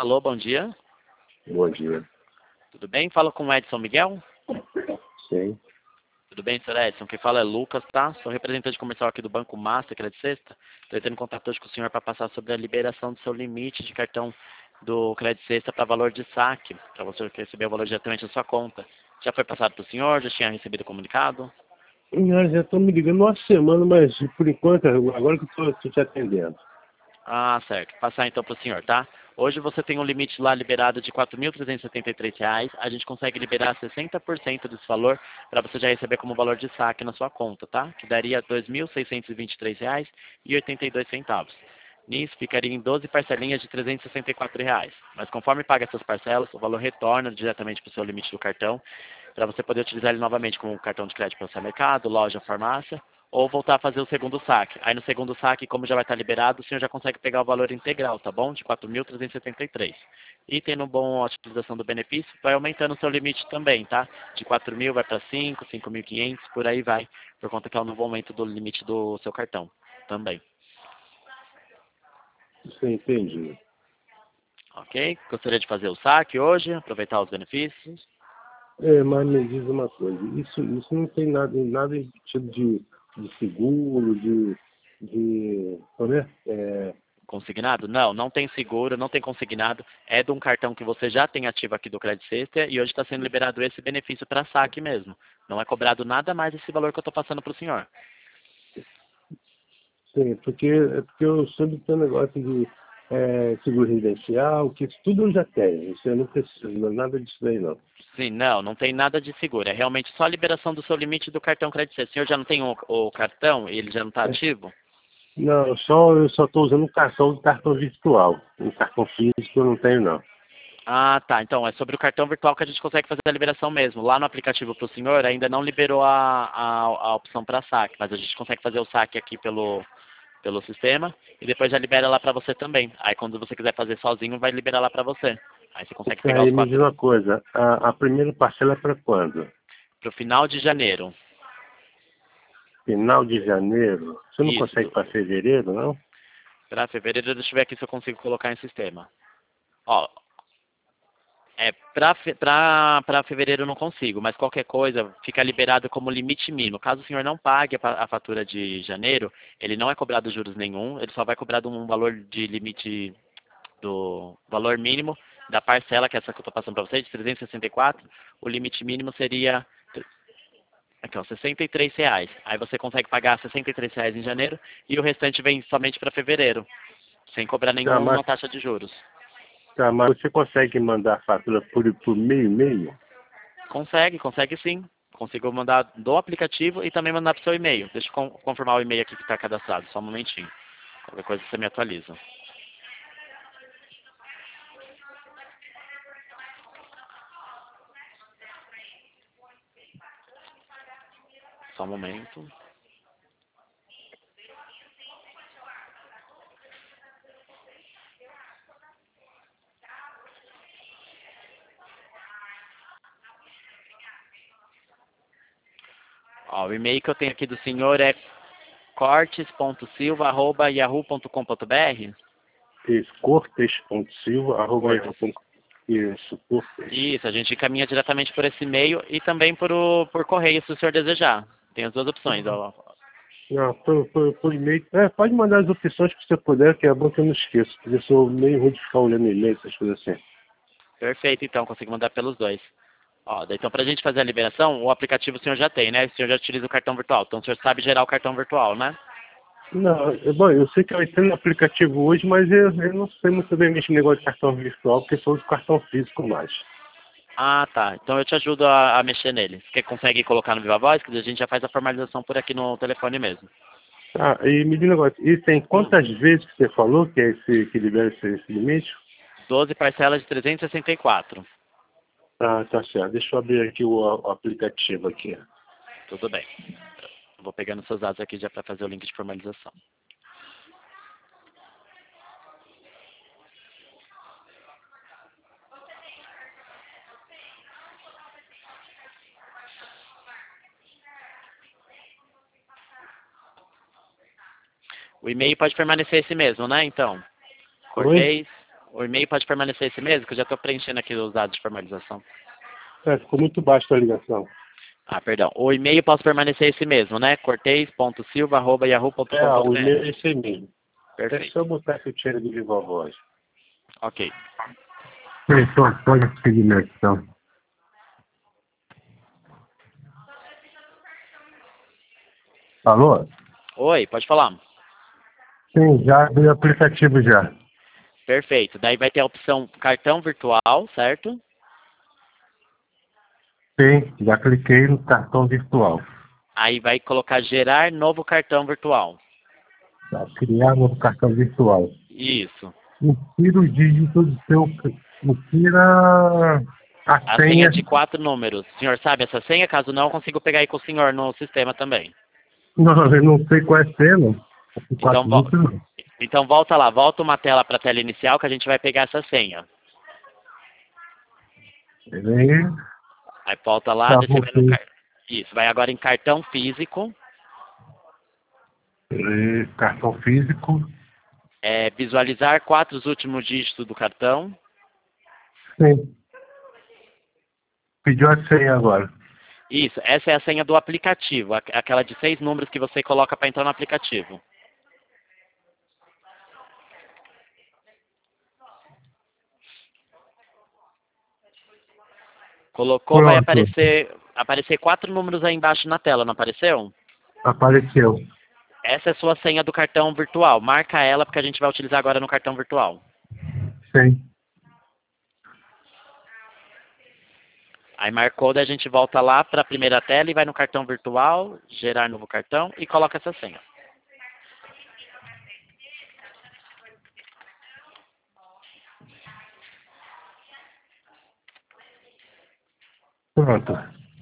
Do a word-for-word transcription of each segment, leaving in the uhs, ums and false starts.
Alô, bom dia. Bom dia. Tudo bem? Fala com o Edson Miguel. Sim. Tudo bem, senhor Edson? Quem fala é Lucas, tá? Sou representante comercial aqui do Banco Master, que é de sexta. Estou entrando em contato hoje com o senhor para passar sobre a liberação do seu limite de cartão do Crédito Sexta para valor de saque, para você receber o valor diretamente na sua conta. Já foi passado para o senhor? Já tinha recebido o comunicado? Eu já estão me ligando uma semana, mas por enquanto, agora que eu estou te atendendo. Ah, certo. Passar então para o senhor, tá? Hoje você tem um limite lá liberado de quatro mil trezentos e setenta e três reais. A gente consegue liberar sessenta por cento desse valor para você já receber como valor de saque na sua conta, tá? Que daria dois mil seiscentos e vinte e três reais e oitenta e dois centavos. Nisso ficaria em doze parcelinhas de trezentos e sessenta e quatro reais. Mas conforme paga essas parcelas, o valor retorna diretamente para o seu limite do cartão, para você poder utilizar ele novamente como cartão de crédito para o seu mercado, loja, farmácia, ou voltar a fazer o segundo saque. Aí no segundo saque, como já vai estar liberado, o senhor já consegue pegar o valor integral, tá bom? De quatro mil trezentos e setenta e três. E tendo boa utilização do benefício, vai aumentando o seu limite também, tá? De quatro mil vai para cinco, cinco mil e quinhentos, por aí vai, por conta que é o novo aumento do limite do seu cartão também. Você entendi. Ok? Gostaria de fazer o saque hoje, aproveitar os benefícios. É, mas me diz uma coisa, isso, isso não tem nada, nada embutido de, de seguro, de, de como é? É, Consignado? Não, não tem seguro, não tem consignado. É de um cartão que você já tem ativo aqui do Crédito Sexta e hoje está sendo liberado esse benefício para saque mesmo. Não é cobrado nada mais esse valor que eu estou passando para o senhor. sim, porque, é porque eu soube que tem um negócio de é, seguro residencial, que isso tudo eu já tenho, isso eu não preciso, não, nada disso daí não. Sim, não, não tem nada de seguro. É realmente só a liberação do seu limite do cartão Crédito Sexta. O senhor já não tem o, o cartão? Ele já não está É, ativo? não, eu só eu só estou usando o cartão, o cartão virtual, o cartão físico eu não tenho não. Ah, tá. Então, é sobre o cartão virtual que a gente consegue fazer a liberação mesmo. Lá no aplicativo para o senhor ainda não liberou a, a, a opção para saque, mas a gente consegue fazer o saque aqui pelo, pelo sistema e depois já libera lá para você também. Aí quando você quiser fazer sozinho, vai liberar lá para você. Aí você consegue pegar Aí os me diz quatro uma coisa, a, a primeira parcela é para quando? para o final de janeiro. Final de janeiro? Você não Isso. consegue para fevereiro, não? Para fevereiro, deixa eu ver aqui se eu consigo colocar em sistema. Ó, é, para fevereiro eu não consigo, mas qualquer coisa fica liberado como limite mínimo. Caso o senhor não pague a, fa- a fatura de janeiro, ele não é cobrado juros nenhum, ele só vai cobrar um valor de limite do valor mínimo da parcela, que é essa que eu estou passando para vocês, de trezentos e sessenta e quatro. O limite mínimo seria aqui, ó, sessenta e três reais. Aí você consegue pagar sessenta e três reais em janeiro e o restante vem somente para fevereiro, sem cobrar Tá, nenhuma mas, taxa de juros. tá, mas você consegue mandar a fatura por, por meio meio? Consegue, consegue sim. Consigo mandar do aplicativo e também mandar para o seu e-mail. Deixa eu con- confirmar o e-mail aqui que está cadastrado, só um momentinho. Qualquer coisa você me atualiza. Só um momento. Ó, o e-mail que eu tenho aqui do senhor é cortes ponto silva arroba yahoo ponto com ponto br. Isso, cortes.silva, arroba, Cortes. yahoo ponto com. Isso, Cortes. Isso, a gente encaminha diretamente por esse e-mail e também por, o, por correio, se o senhor desejar. Tem as duas opções. Ó. Não, por, por, por e-mail. É, pode mandar as opções que você puder, que é bom que eu não esqueço, porque eu sou meio ruim de ficar olhando e-mail, essas coisas assim. Perfeito, então, consigo mandar pelos dois. Ó, daí, então, para a gente fazer a liberação, o aplicativo o senhor já tem, né? O senhor já utiliza o cartão virtual. Então, o senhor sabe gerar o cartão virtual, né? Não, é bom, eu sei que eu entrei no aplicativo hoje, mas eu, eu não sei muito bem mexer no negócio de cartão virtual, porque sou de cartão físico mais. Ah, tá. Então, eu te ajudo a, a mexer nele. Você consegue colocar no Viva Voz, que a gente já faz a formalização por aqui no telefone mesmo. Ah, e me diz um negócio, e tem Hum. quantas vezes que você falou que é esse que libera esse, esse limite? doze parcelas de trezentos e sessenta e quatro. Ah, tá certo. Deixa eu abrir aqui o, o aplicativo aqui. Tudo bem. Vou pegando seus dados aqui já para fazer o link de formalização. O e-mail pode permanecer esse mesmo, né? Então, Oi? Cortez. O e-mail pode permanecer esse mesmo, que eu já estou preenchendo aqui os dados de formalização. É, ficou muito baixo a ligação. Ah, perdão. O e-mail pode permanecer esse mesmo, né? cortez ponto silva arroba yahoo ponto com É, ponto o br. e-mail é esse e-mail. É Perfeito. só botar que eu tiro de viva voz. Ok. Então, pode seguimento, então. Alô? Oi, pode falar. Sim, já abri o aplicativo já. Perfeito. Daí vai ter a opção cartão virtual, certo? Sim, já cliquei no cartão virtual. Aí vai colocar gerar novo cartão virtual. Tá, criar novo cartão virtual. Isso. Insira o dígito do seu... Insira a A senha senha. de quatro números. O senhor sabe essa senha? Caso não, eu consigo pegar aí com o senhor no sistema também. Não, eu não sei qual é a senha. Então, Quatro vo... dígitos não. então volta lá, volta uma tela para a tela inicial que a gente vai pegar essa senha. Peraí. Aí volta lá, Tá, daí você vai no... voltei. car- Isso, vai agora em cartão físico, Peraí, cartão físico. é, visualizar quatro os últimos dígitos do cartão. Sim. Pediu a senha agora. Isso, essa é a senha do aplicativo, aqu- aquela de seis números que você coloca para entrar no aplicativo. Colocou, vai Pronto. aparecer, aparecer quatro números aí embaixo na tela, não apareceu? Apareceu. Essa é a sua senha do cartão virtual. Marca ela porque a gente vai utilizar agora no cartão virtual. Sim. Aí marcou, daí a gente volta lá para a primeira tela e vai no cartão virtual, gerar novo cartão e coloca essa senha. Pronto.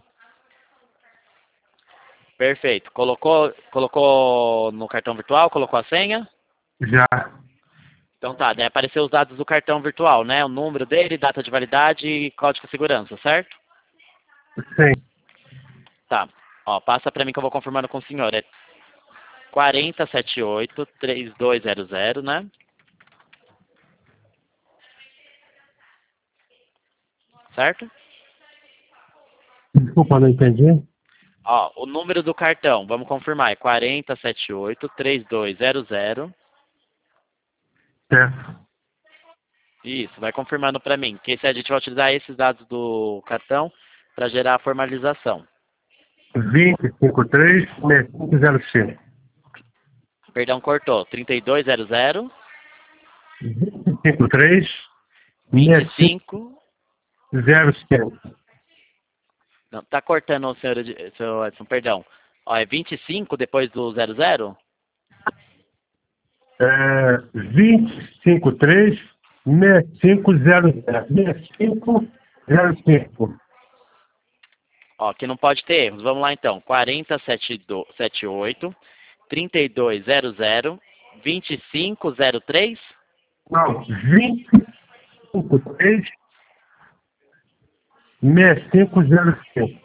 Perfeito. Colocou, colocou no cartão virtual, colocou a senha? Já. Então tá, daí apareceu os dados do cartão virtual, né? O número dele, data de validade e código de segurança, certo? Sim. Tá. Ó, passa para mim que eu vou confirmando com o senhor. É quatro zero sete oito, três dois zero zero, né? Certo? Desculpa, não entendi. Ó, o número do cartão, vamos confirmar, é quatro zero sete oito, três dois zero zero. Certo. Isso, vai confirmando para mim, que esse, a gente vai utilizar esses dados do cartão para gerar a formalização. vinte e cinco três cinco zero cinco. Perdão, cortou. trinta e dois zero zero, cinco três vinte e cinco cinco. zero cinco. Não, tá cortando o senhor, Ed- seu Edson, perdão. Ó, é vinte e cinco depois do zero zero? É, vinte e cinco três cinco zero zero. cinco zero cinco. Ó, que não pode ter erros. Vamos lá então. quatro zero sete oito, trinta e dois zero zero, vinte e cinco zero três. Não, vinte e cinco três cinco zero cinco.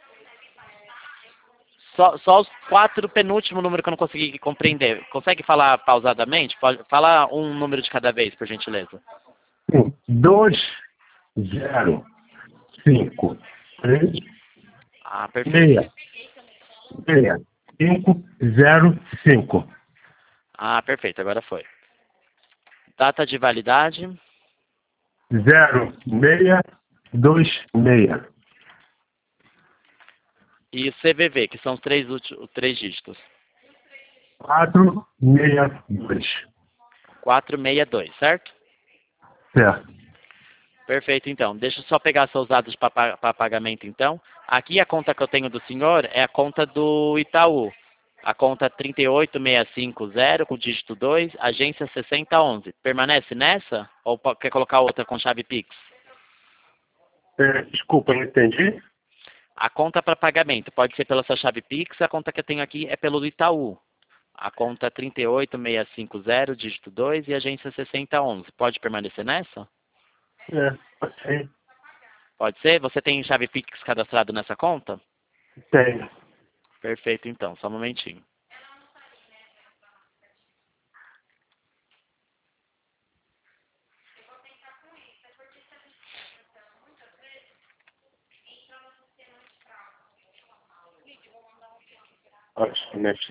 Só, só os quatro penúltimos números que eu não consegui compreender. Consegue falar pausadamente? Pode, fala um número de cada vez, por gentileza. dois zero cinco três Ah, perfeito. seis seis cinco zero cinco. Ah, perfeito. Agora foi. Data de validade. zero seis dois seis. E o C V V, que são os três, últimos, os três dígitos. quatro seis dois. quatro seis dois, certo? Certo. Perfeito, então. Deixa eu só pegar seus dados para pagamento, então. Aqui a conta que eu tenho do senhor é a conta do Itaú. A conta trinta e oito seis cinco zero, com dígito dois, agência sessenta onze. Permanece nessa? Ou po- quer colocar outra com chave Pix? É, desculpa, não entendi. A conta para pagamento pode ser pela sua chave Pix, a conta que eu tenho aqui é pelo Itaú. A conta trinta e oito seis cinco zero, dígito dois e agência sessenta onze. Pode permanecer nessa? É, ok. Pode ser? Você tem chave Pix cadastrado nessa conta? Tenho. Perfeito, então. Só um momentinho. Acho que mexe.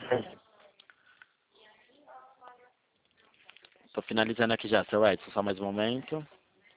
Tô finalizando aqui já, seu Edson, só mais um momento.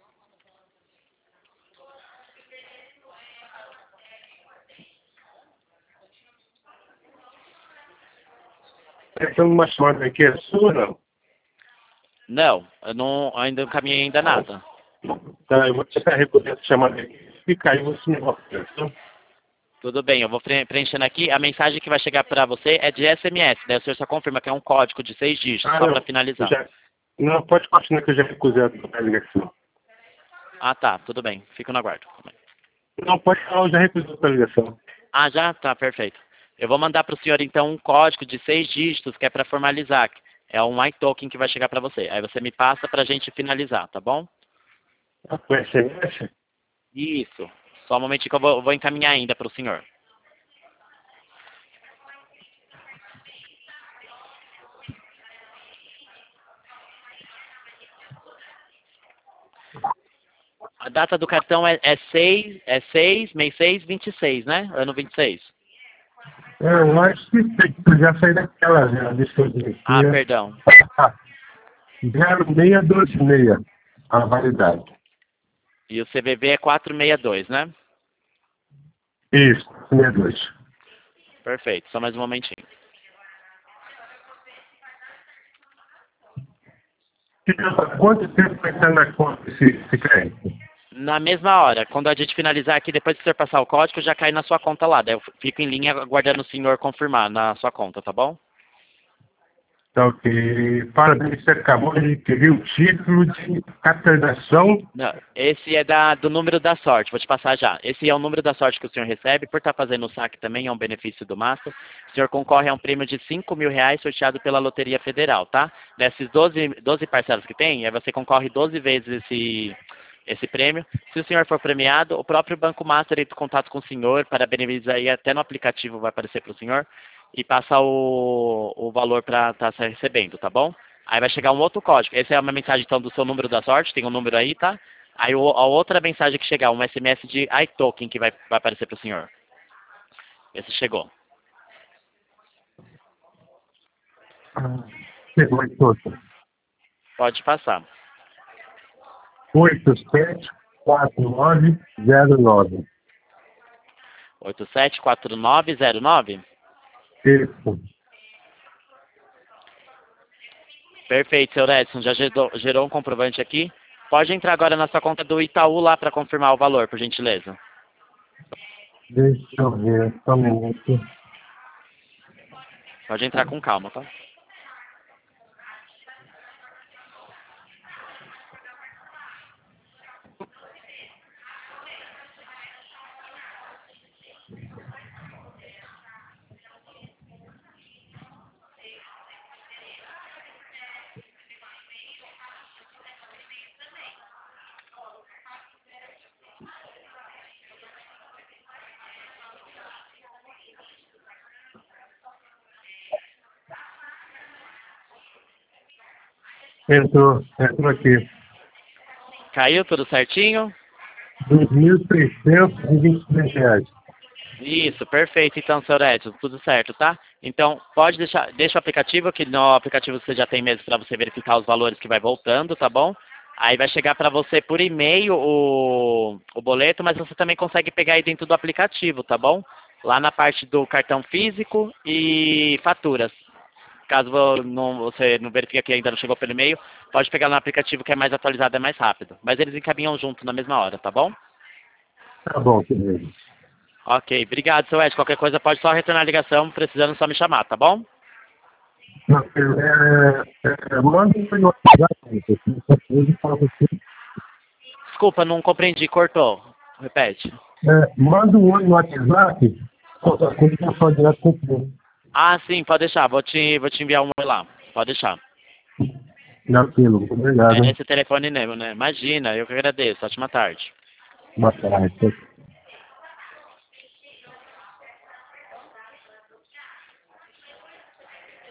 Tem uma chamada aqui, é sua, não? Não, eu não, ainda não caminhei ainda nada. Tá, eu vou tentar recolher essa chamada aqui. Se cair, você me volta, tá? Tudo bem, eu vou pre- preenchendo aqui. A mensagem que vai chegar para você é de S M S, né? O senhor só confirma que é um código de seis dígitos, Ah, só não. para finalizar. Já... Não, pode continuar que eu já recusei a ligação. Ah, tá, tudo bem. Fico no aguardo. Não, pode falar, eu já recusei a ligação. Ah, já? Tá, perfeito. Eu vou mandar para o senhor, então, um código de seis dígitos que é para formalizar. É um iToken que vai chegar para você. Aí você me passa para a gente finalizar, tá bom? Ah, com S M S? Isso. Só um momentinho que eu vou, vou encaminhar ainda para o senhor. A data do cartão é, é seis, é seis, mês seis, vinte e seis, né? Ano vinte e seis. É, eu acho que eu já saí daquela, já. Deixa eu ver Ah, aqui. perdão. Ah, zero seis dois seis, a validade. E o C V V é quatrocentos e sessenta e dois, né? Isso, sessenta e dois. Perfeito. Só mais um momentinho. Quanto tempo vai estar na conta esse, esse crédito? Na mesma hora, quando a gente finalizar aqui, depois que o senhor passar o código, já cai na sua conta lá. Daí eu fico em linha aguardando o senhor confirmar na sua conta, tá bom? Tá ok. Parabéns, você acabou de adquirir o título de capitalização. Não, esse é da, do número da sorte, vou te passar já. Esse é o número da sorte que o senhor recebe, por estar fazendo o saque também, é um benefício do Master. O senhor concorre a um prêmio de cinco mil reais sorteado pela Loteria Federal, tá? Nessas doze, doze parcelas que tem, aí você concorre doze vezes esse, esse prêmio. Se o senhor for premiado, o próprio Banco Master entra em contato com o senhor, parabenizar aí, até no aplicativo vai aparecer para o senhor, e passa o, o valor para estar tá recebendo, tá bom? Aí vai chegar um outro código. Essa é uma mensagem, então, do seu número da sorte, tem um número aí, tá? Aí o, a outra mensagem que chegar, um S M S de iToken que vai, vai aparecer para o senhor. Esse chegou. Ah, chegou em total. Pode passar. oito sete quatro nove zero nove. oito sete quatro nove zero nove? Isso. Perfeito, seu Edson. Já gerou, gerou um comprovante aqui. Pode entrar agora na sua conta do Itaú lá para confirmar o valor, por gentileza. Deixa eu ver, só um minuto. Pode entrar com calma, tá? Entrou, entrou aqui. Caiu tudo certinho? dois mil trezentos e vinte e três reais. Isso, perfeito. Então, senhor Edson, tudo certo, tá? Então, pode deixar, deixa o aplicativo, que no aplicativo você já tem mesmo para você verificar os valores que vai voltando, tá bom? Aí vai chegar para você por e-mail o, o boleto, mas você também consegue pegar aí dentro do aplicativo, tá bom? Lá na parte do cartão físico e faturas. Caso vo- não, você não verifique que ainda não chegou pelo e-mail, pode pegar no aplicativo que é mais atualizado, é mais rápido. Mas eles encaminham junto na mesma hora, tá bom? Tá bom, querido. Ok, obrigado, seu Ed. Qualquer coisa pode só retornar a ligação, precisando só me chamar, tá bom? Não, é, é, manda um no WhatsApp, eu falo assim. Desculpa, não compreendi, cortou. Repete. É, manda um oi no WhatsApp, quando eu falo direto com você. Ah, sim, pode deixar. Vou te, vou te enviar um oi lá. Pode deixar. Tranquilo, obrigado. É Hein? nesse telefone mesmo, né? Imagina, eu que agradeço. Ótima tarde. Boa tarde.